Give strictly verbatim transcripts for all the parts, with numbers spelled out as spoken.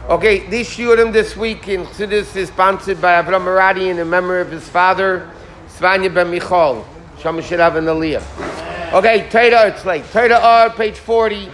Okay, this Shurim this week in Chassidus is sponsored by Avram Maradi in the memory of his father, Svanya ben Michal. Shama should have an aliyah. Okay, Torah, it's late. Torah R, page forty.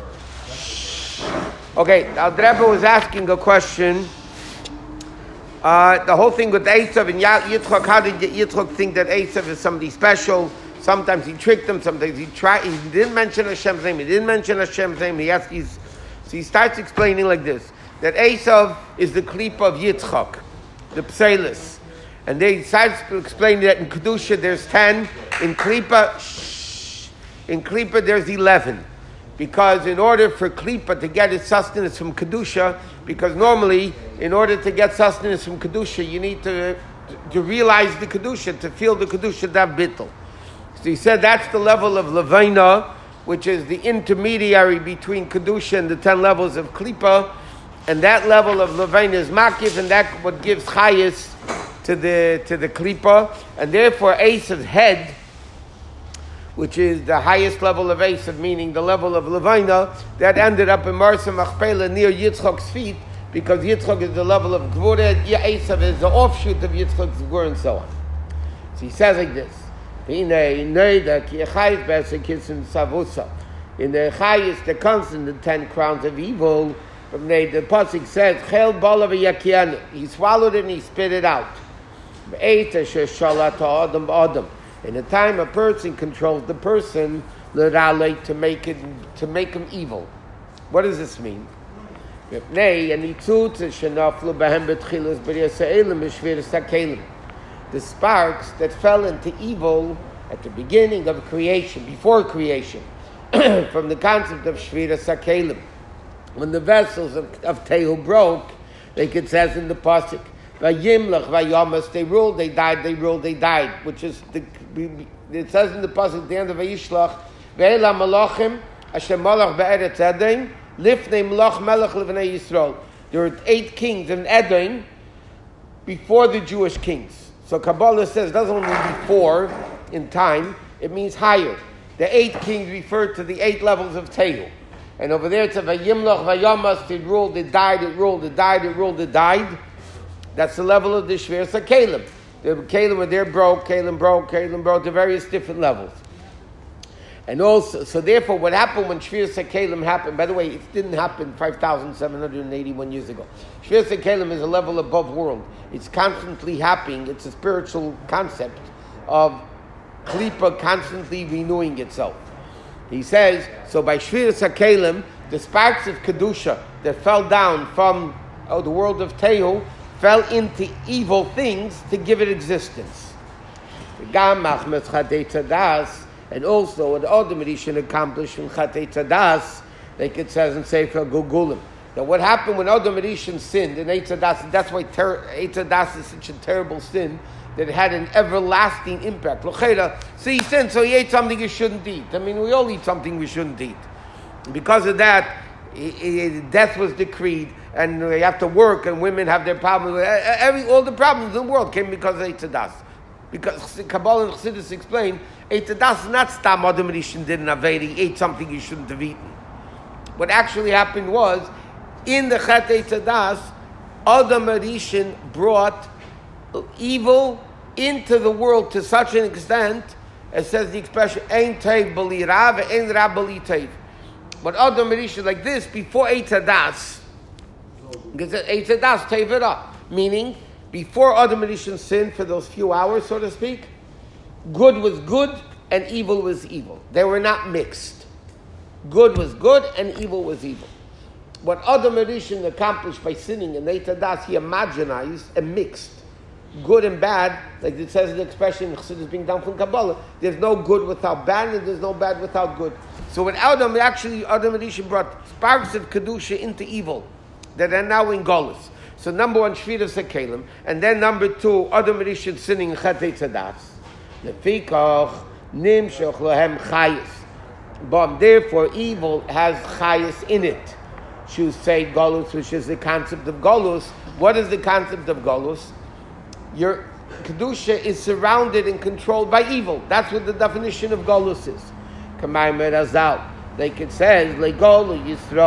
Okay, Al Rebbe was asking a question. Uh, the whole thing with Esav and Yitzchak, how did Yitzchak think that Esav is somebody special? Sometimes he tricked him, sometimes he tried. He didn't mention Hashem's name. He didn't mention Hashem's name. He asked, he's, so he starts explaining like this, that Esav is the klipa of Yitzchak, the Pselis. And then he starts to explain that in Kedusha there's ten, in Klipa, shh, in Klipa there's eleven. Because in order for Klipa to get its sustenance from Kedusha, because normally, in order to get sustenance from Kedusha, you need to, to realize the Kedusha, to feel the Kedusha, that bittul. So he said that's the level of Levina, which is the intermediary between Kedusha and the ten levels of Klipa, and that level of Levina is Makif, and that's what gives Chayis to the to the Klipa, and therefore Esav's head, which is the highest level of Esav, meaning the level of Levina, that ended up in Marsa Machpelah near Yitzchak's feet, because Yitzchak is the level of Gvura, Esav is the offshoot of Yitzchak's Gvura, and so on. So he says like this, in the Chayis, the constant, the ten crowns of evil, from the, the Pasuk says, Chel Bala v'Yakianu, he swallowed it and he spit it out. In the time a person controls the person, to make it to make him evil. What does this mean? The sparks that fell into evil at the beginning of creation, before creation, from the concept of Shvira Sakelim. When the vessels of, of Tehu broke, like it says in the Pasuk, Vayimlach, Vayamas, they ruled, they died, they ruled, they died, which is, the, it says in the Pasuk at the end of Vayishlach, Ve'ela Malachim, Hashem Malach Be'eretz Edom, Lifnei Malach Melech Levnei Yisrael. There were eight kings in Edom before the Jewish kings. So Kabbalah says it doesn't mean before in time, it means higher. The eight kings refer to the eight levels of Tehu. And over there it's a Vayimlach, Vayamas, it ruled, it died, it ruled, it died, it ruled, it died. That's the level of the Shvir Sakelim. The Kalim were there broke, Kalim broke, Kalim broke, to various different levels. And also, so therefore what happened when Shvir Sakelim happened, by the way, it didn't happen five thousand seven hundred eighty-one years ago. Shvir Sakelim is a level above world. It's constantly happening. It's a spiritual concept of Klipa constantly renewing itself. He says, so by Shvir Sakelim, the sparks of Kedusha that fell down from oh, the world of Tehu fell into evil things to give it existence. And also what Adam Rishon accomplished from Chatei Tzadas, like it says in Sefer Gugulim. Now what happened when Adam Rishon sinned in Eitz Hadas, that's why ter- Eitz Hadas is such a terrible sin, that it had an everlasting impact. So he sinned, so he ate something he shouldn't eat. I mean, we all eat something we shouldn't eat. Because of that, he, he, death was decreed, and they have to work, and women have their problems. Every, all the problems in the world came because of Eitz Hadas. Because Kabbalah and Chassidus explain, Eitz Hadas is not Stam Adam Rishon did an Aved, he ate something he shouldn't have eaten. What actually happened was, in the Chet Eitz Hadas, Adam Rishon brought evil into the world to such an extent, as says the expression, Ein Teiv Bali Ra ve'Ein Ra Bali Teiv. But Adam Rishon like this, before Eitz Hadas, because Eitz Hadas Teiv Ra, meaning, before Adam Rishon sinned for those few hours, so to speak, good was good and evil was evil. They were not mixed. Good was good and evil was evil. What Adam Rishon accomplished by sinning in Eitz Hadas, he homogenized and mixed good and bad, like it says in the expression, Chassidus being down from Kabbalah, there's no good without bad and there's no bad without good. So when Adam, actually Adam Rishon brought sparks of Kedusha into evil that are now in Golus. So number one, Shvir of Sakelim, and then number two, Adam Rishon sinning in Chet Eitz Hadas. Lefikach nimshach lahem chayis. But therefore, evil has chayis in it. She say Golus, which is the concept of Golus. What is the concept of Golus? Your Kedusha is surrounded and controlled by evil. That's what the definition of Golus is. Kamayim Razal. Like it says, Legolu Yisrael.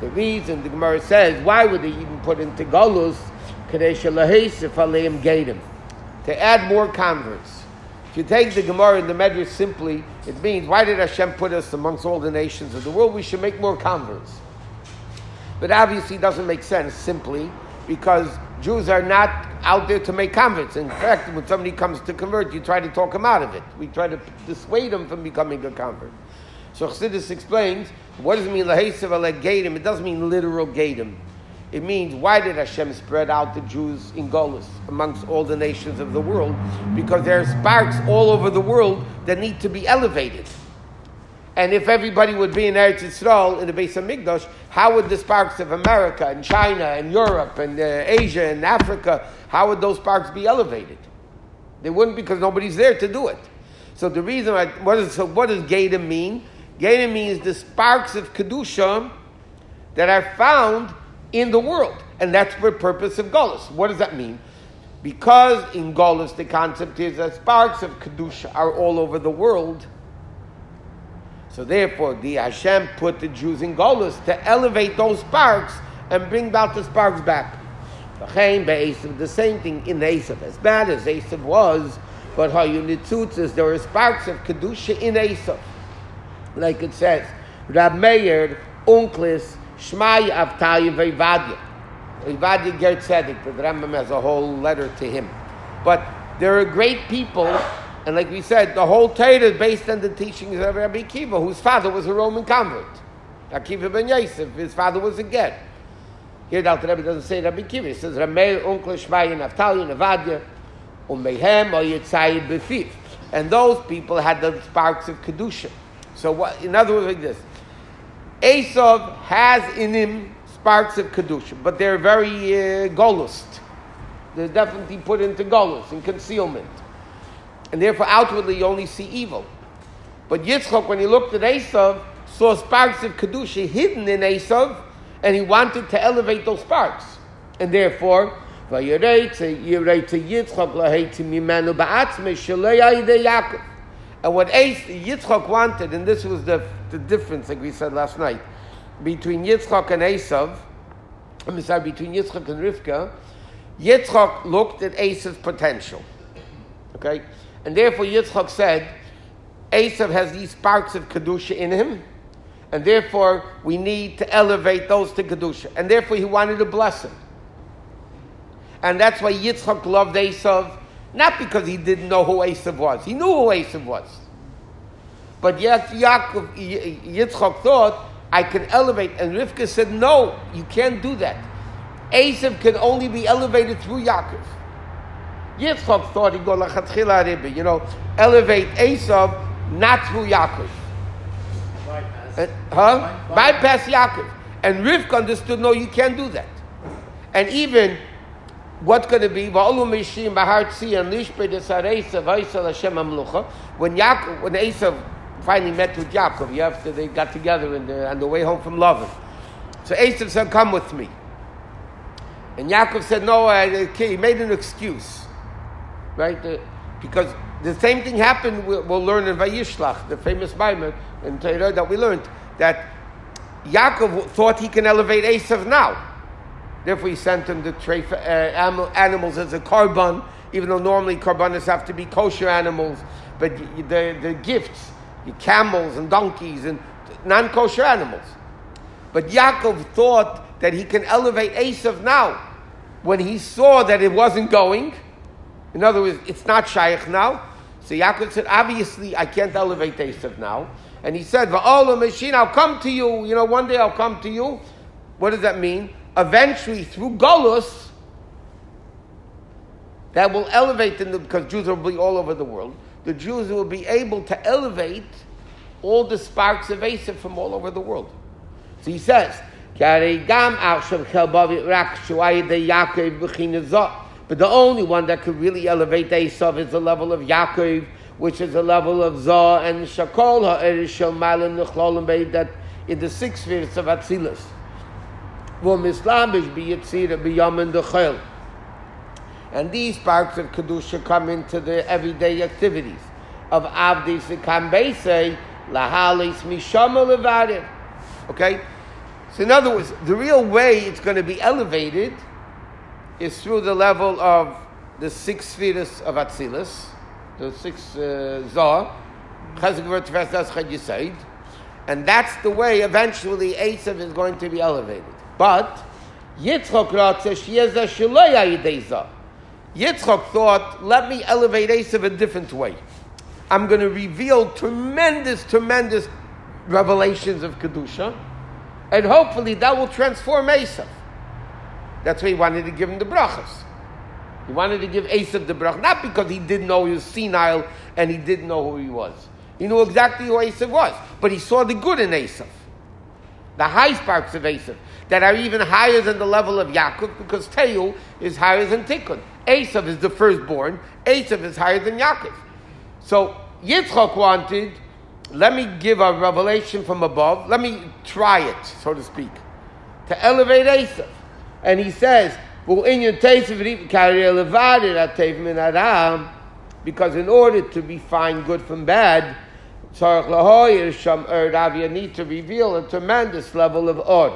The reason the Gemara says, why would they even put into Golus? Kadesh Laheisif Aleim Gadim. To add more converts. If you take the Gemara and the Medrash simply, it means, why did Hashem put us amongst all the nations of the world? We should make more converts. But obviously it doesn't make sense simply because Jews are not out there to make converts. In fact, when somebody comes to convert, you try to talk him out of it. We try to dissuade him from becoming a convert. So Chassidus explains, what does it mean, Laheisav alei Gadim? It doesn't mean literal Gadim. It means, why did Hashem spread out the Jews in Golus amongst all the nations of the world? Because there are sparks all over the world that need to be elevated. And if everybody would be in Eretz Yisrael, in the Beis HaMikdash, how would the sparks of America and China and Europe and uh, Asia and Africa, how would those sparks be elevated? They wouldn't, because nobody's there to do it. So the reason, I, what, is, so what does Gadim mean? Gadim means the sparks of Kedusha that are found in the world. And that's the purpose of Golus. What does that mean? Because in Golus the concept is that sparks of Kedusha are all over the world. So therefore, the Hashem put the Jews in Golus to elevate those sparks and bring about the sparks back. The same thing in Esav. As bad as Esav was, but Hayunitzutzes, there were sparks of Kedusha in Esav. Like it says, Rab Meir, Unklis, Shmai Avtaya Veivadia. Veivadia Ger Tzedek, the Rambam has a whole letter to him. But there are great people. And like we said, the whole Torah is based on the teachings of Rabbi Akiva, whose father was a Roman convert. Akiva ben Yosef, his father was a Ger. Here the Alter Rebbe doesn't say Rabbi Akiva. He says, Rameir, Uncle, Shmai, Naftali, Navadia, Umehem, or Yitzayid Befif. And those people had the sparks of Kedusha. So what, in other words, like this. Esav has in him sparks of Kedusha, but they're very uh, golust. They're definitely put into golus, in concealment. And therefore, outwardly, you only see evil. But Yitzchak, when he looked at Esav, saw sparks of Kedusha hidden in Esav, and he wanted to elevate those sparks. And therefore, and what Yitzchak wanted, and this was the, the difference, like we said last night, between Yitzchak and Esav, I'm sorry, between Yitzchak and Rivka, Yitzchak looked at Esav's potential. Okay? And therefore Yitzchak said, Esav has these sparks of Kedusha in him, and therefore we need to elevate those to Kedusha. And therefore he wanted to bless him. And that's why Yitzchak loved Esav, not because he didn't know who Esav was. He knew who Esav was. But yet Yaakov, Yitzchak thought, I can elevate. And Rivka said, no, you can't do that. Esav can only be elevated through Yaakov. Yitzchak thought he'd go lachatchila Rebbe, you know, elevate Esav, not through Yaakov. Bypass. Uh, huh? Bypass. Bypass Yaakov. And Rivka understood, no, you can't do that. And even, what's going to be, when Yaakov, when Esav finally met with Yaakov, after they got together in the, on the way home from Lavan. So Esav said, come with me. And Yaakov said, no, I, he made an excuse. Right? The, because the same thing happened, we'll, we'll learn in Vayishlach, the famous Maimon in Torah that we learned, that Yaakov thought he can elevate Esav now. Therefore he sent him the treif, uh, animals as a korban, even though normally korbanos have to be kosher animals, but the, the gifts, the camels and donkeys and non-kosher animals. But Yaakov thought that he can elevate Esav now. When he saw that it wasn't going, in other words, it's not shaykh now, so Yaakov said, obviously I can't elevate Esav now. And he said, Va'olam Mashin, I'll come to you, you know, one day I'll come to you. What does that mean? Eventually, through Golus, that will elevate them, because Jews will be all over the world. The Jews will be able to elevate all the sparks of Esav from all over the world. So he says, but the only one that could really elevate Esav is the level of Yaakov, which is the level of Zah and Shakol ha'erish shel Malan Nechlolim Beid, that in the six spheres of Atzilus. And these sparks of Kedusha come into the everyday activities of Avdis V'Kam Beisei Lahalis Mishama Levadim. Okay? So in other words, the real way it's going to be elevated is through the level of the six spheres of Atzilus, the six uh, Zohar, Chesed Gevurah Tiferes Das Chad Yesod, and that's the way eventually Esav is going to be elevated. But Yitzchok Ratze Sheyezeh Shelo Yidei Zohar. Yitzchok thought, let me elevate Esav a different way. I'm going to reveal tremendous, tremendous revelations of Kedusha, and hopefully that will transform Esav. That's why he wanted to give him the brachas. He wanted to give Esav the brach, not because he didn't know he was senile and he didn't know who he was. He knew exactly who Esav was, but he saw the good in Esav. The high sparks of Esav that are even higher than the level of Yaakov, because Teiu is higher than Tikkun. Esav is the firstborn. Esav is higher than Yaakov. So Yitzchak wanted, let me give a revelation from above. Let me try it, so to speak, to elevate Esav. And he says, because in order to refine good from bad, you need to reveal a tremendous level of Od.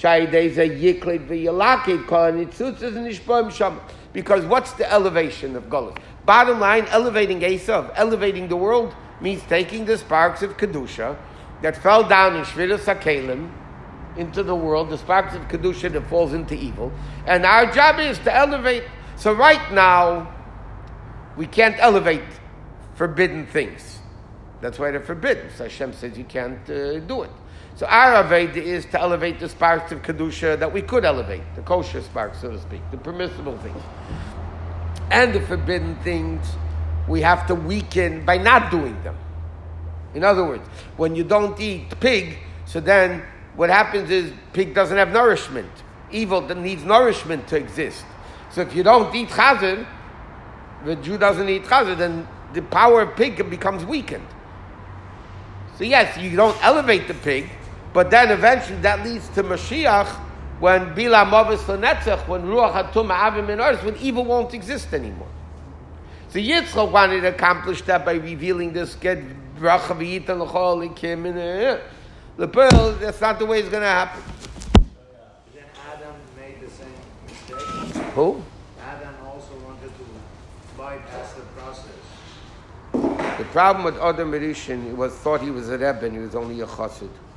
Because what's the elevation of Golus? Bottom line, elevating Esav, elevating the world, means taking the sparks of Kedusha that fell down in Shviras HaKelim into the world, the sparks of Kedusha that falls into evil. And our job is to elevate. So right now, we can't elevate forbidden things. That's why they're forbidden. So Hashem says you can't uh, do it. So our Aveda is to elevate the sparks of Kedusha that we could elevate, the kosher sparks, so to speak, the permissible things. And the forbidden things, we have to weaken by not doing them. In other words, when you don't eat pig, so then what happens is pig doesn't have nourishment. Evil that needs nourishment to exist. So if you don't eat chazer, the Jew doesn't eat chazer, then the power of pig becomes weakened. So yes, you don't elevate the pig, but then eventually that leads to Mashiach, when Bila Mavis Lenetzach, when Ruach Hatum Avim in earth, when evil won't exist anymore. So Yitzchak wanted to accomplish that by revealing this, get bracha v'yita l'chol likim in the pearl. That's not the way it's going to happen. Then Adam made the same mistake. Who? Adam also wanted to bypass the process. The problem with Adam Rishon, he was thought he was a Rebbe and he was only a Chassid.